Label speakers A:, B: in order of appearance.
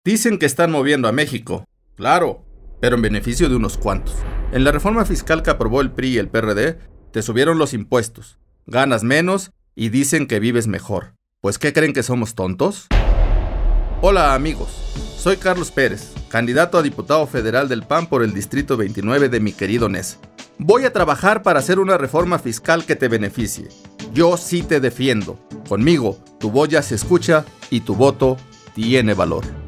A: Dicen que están moviendo a México. Claro, pero en beneficio de unos cuantos. En la reforma fiscal que aprobó el PRI y el PRD, te subieron los impuestos, ganas menos y dicen que vives mejor. ¿Pues qué creen que somos tontos? Hola amigos, soy Carlos Pérez, candidato a diputado federal del PAN por el Distrito 29 de mi querido Nesa. Voy a trabajar para hacer una reforma fiscal que te beneficie. Yo sí te defiendo. Conmigo, tu voz ya se escucha y tu voto tiene valor.